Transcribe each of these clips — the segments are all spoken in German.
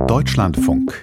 Deutschlandfunk.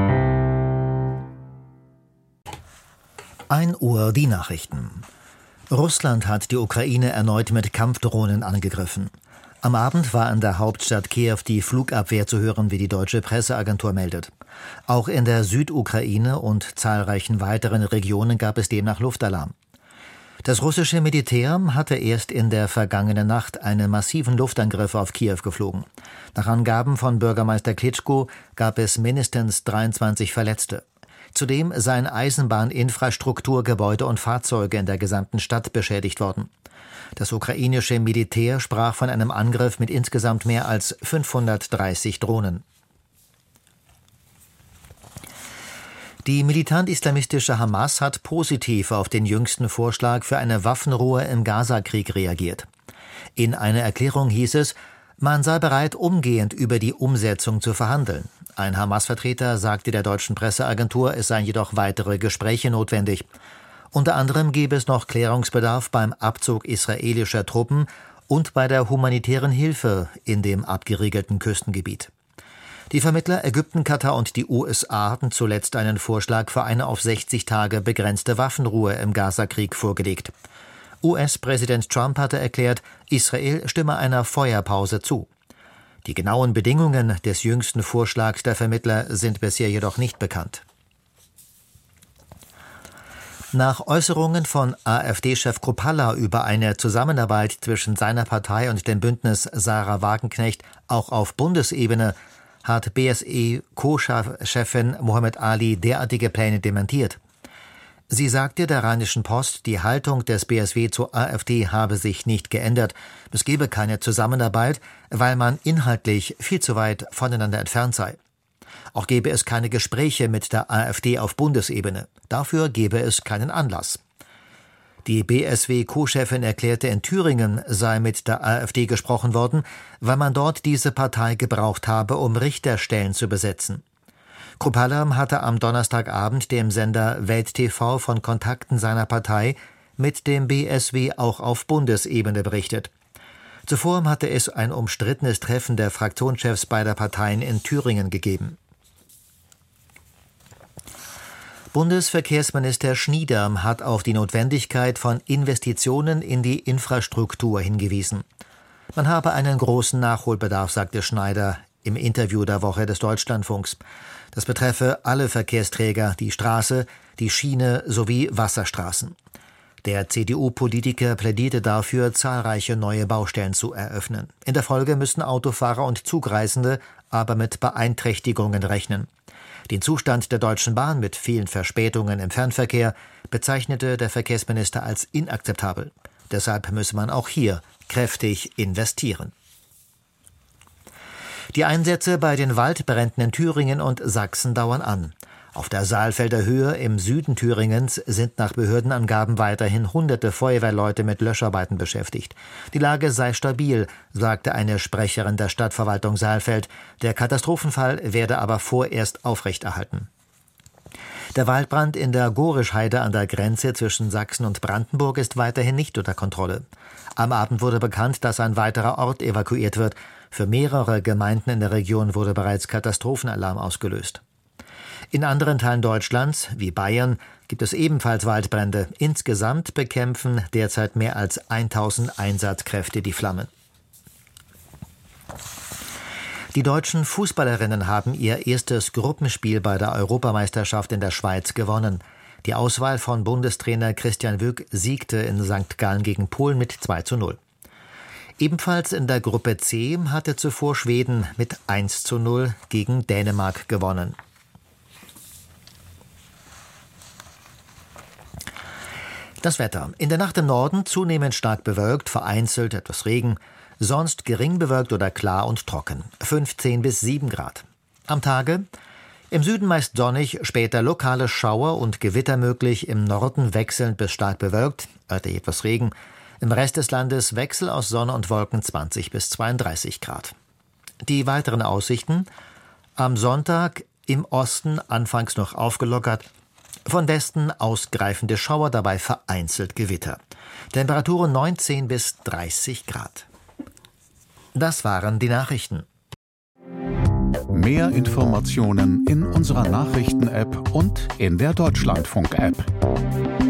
1 Uhr die Nachrichten. Russland hat die Ukraine erneut mit Kampfdrohnen angegriffen. Am Abend war in der Hauptstadt Kiew die Flugabwehr zu hören, wie die deutsche Presseagentur meldet. Auch in der Südukraine und zahlreichen weiteren Regionen gab es demnach Luftalarm. Das russische Militär hatte erst in der vergangenen Nacht einen massiven Luftangriff auf Kiew geflogen. Nach Angaben von Bürgermeister Klitschko gab es mindestens 23 Verletzte. Zudem seien Eisenbahninfrastruktur, Gebäude und Fahrzeuge in der gesamten Stadt beschädigt worden. Das ukrainische Militär sprach von einem Angriff mit insgesamt mehr als 530 Drohnen. Die militant-islamistische Hamas hat positiv auf den jüngsten Vorschlag für eine Waffenruhe im Gaza-Krieg reagiert. In einer Erklärung hieß es, man sei bereit, umgehend über die Umsetzung zu verhandeln. Ein Hamas-Vertreter sagte der deutschen Presseagentur, es seien jedoch weitere Gespräche notwendig. Unter anderem gebe es noch Klärungsbedarf beim Abzug israelischer Truppen und bei der humanitären Hilfe in dem abgeriegelten Küstengebiet. Die Vermittler Ägypten, Katar und die USA hatten zuletzt einen Vorschlag für eine auf 60 Tage begrenzte Waffenruhe im Gaza-Krieg vorgelegt. US-Präsident Trump hatte erklärt, Israel stimme einer Feuerpause zu. Die genauen Bedingungen des jüngsten Vorschlags der Vermittler sind bisher jedoch nicht bekannt. Nach Äußerungen von AfD-Chef Kruppalla über eine Zusammenarbeit zwischen seiner Partei und dem Bündnis Sarah Wagenknecht auch auf Bundesebene hat BSE-Co-Chefin Mohammed Ali derartige Pläne dementiert. Sie sagte der Rheinischen Post, die Haltung des BSW zur AfD habe sich nicht geändert. Es gebe keine Zusammenarbeit, weil man inhaltlich viel zu weit voneinander entfernt sei. Auch gebe es keine Gespräche mit der AfD auf Bundesebene. Dafür gebe es keinen Anlass. Die BSW-Co-Chefin erklärte, in Thüringen sei mit der AfD gesprochen worden, weil man dort diese Partei gebraucht habe, um Richterstellen zu besetzen. Kruppalla hatte am Donnerstagabend dem Sender Welt TV von Kontakten seiner Partei mit dem BSW auch auf Bundesebene berichtet. Zuvor hatte es ein umstrittenes Treffen der Fraktionschefs beider Parteien in Thüringen gegeben. Bundesverkehrsminister Schnieder hat auf die Notwendigkeit von Investitionen in die Infrastruktur hingewiesen. Man habe einen großen Nachholbedarf, sagte Schneider im Interview der Woche des Deutschlandfunks. Das betreffe alle Verkehrsträger, die Straße, die Schiene sowie Wasserstraßen. Der CDU-Politiker plädierte dafür, zahlreiche neue Baustellen zu eröffnen. In der Folge müssen Autofahrer und Zugreisende aber mit Beeinträchtigungen rechnen. Den Zustand der Deutschen Bahn mit vielen Verspätungen im Fernverkehr bezeichnete der Verkehrsminister als inakzeptabel. Deshalb müsse man auch hier kräftig investieren. Die Einsätze bei den Waldbränden in Thüringen und Sachsen dauern an. Auf der Saalfelder Höhe im Süden Thüringens sind nach Behördenangaben weiterhin hunderte Feuerwehrleute mit Löscharbeiten beschäftigt. Die Lage sei stabil, sagte eine Sprecherin der Stadtverwaltung Saalfeld. Der Katastrophenfall werde aber vorerst aufrechterhalten. Der Waldbrand in der Gorischheide an der Grenze zwischen Sachsen und Brandenburg ist weiterhin nicht unter Kontrolle. Am Abend wurde bekannt, dass ein weiterer Ort evakuiert wird. Für mehrere Gemeinden in der Region wurde bereits Katastrophenalarm ausgelöst. In anderen Teilen Deutschlands, wie Bayern, gibt es ebenfalls Waldbrände. Insgesamt bekämpfen derzeit mehr als 1000 Einsatzkräfte die Flammen. Die deutschen Fußballerinnen haben ihr erstes Gruppenspiel bei der Europameisterschaft in der Schweiz gewonnen. Die Auswahl von Bundestrainer Christian Wück siegte in St. Gallen gegen Polen mit 2:0. Ebenfalls in der Gruppe C hatte zuvor Schweden mit 1:0 gegen Dänemark gewonnen. Das Wetter. In der Nacht im Norden zunehmend stark bewölkt, vereinzelt etwas Regen, sonst gering bewölkt oder klar und trocken. 15 bis 7 Grad. Am Tage im Süden meist sonnig, später lokale Schauer und Gewitter möglich, im Norden wechselnd bis stark bewölkt, örtlich etwas Regen. Im Rest des Landes Wechsel aus Sonne und Wolken 20 bis 32 Grad. Die weiteren Aussichten. Am Sonntag im Osten anfangs noch aufgelockert, von Westen ausgreifende Schauer, dabei vereinzelt Gewitter. Temperaturen 19 bis 30 Grad. Das waren die Nachrichten. Mehr Informationen in unserer Nachrichten-App und in der Deutschlandfunk-App.